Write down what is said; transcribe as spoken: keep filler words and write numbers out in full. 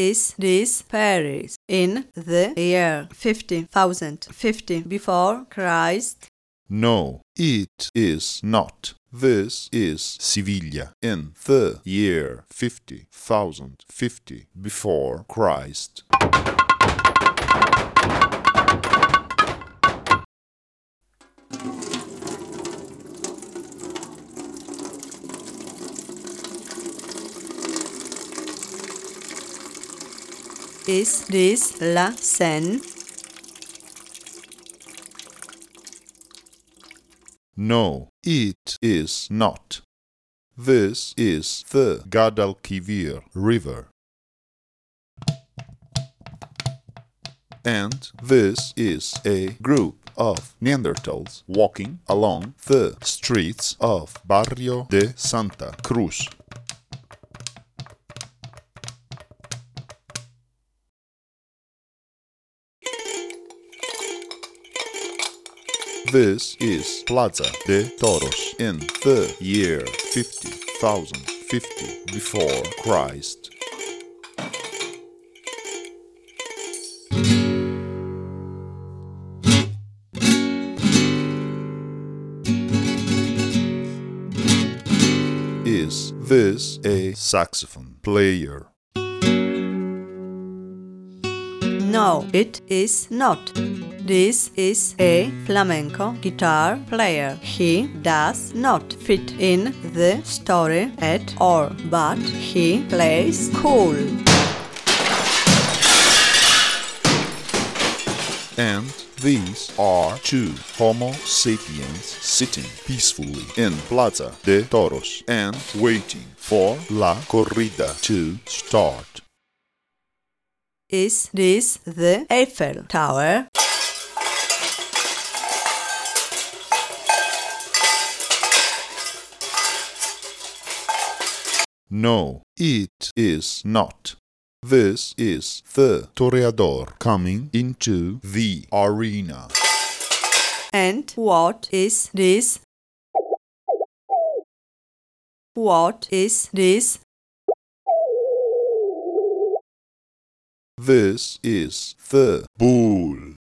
is this Paris in the year fifty thousand fifty before Christ? No, it is not. This is Sevilla in the year fifty thousand fifty before Christ. Is this La Seine? No, it is not. This is the Guadalquivir River. And this is a group of Neanderthals walking along the streets of Barrio de Santa Cruz. This is Plaza de Toros in the year fifty thousand fifty before Christ. Is this a saxophone player? No, it is not. This is a flamenco guitar player. He does not fit in the story at all, but he plays cool. And these are two Homo sapiens sitting peacefully in Plaza de Toros and waiting for La Corrida to start. Is this the Eiffel Tower? No, it is not. This is the Toreador coming into the arena. And what is this? What is this? This is the bull.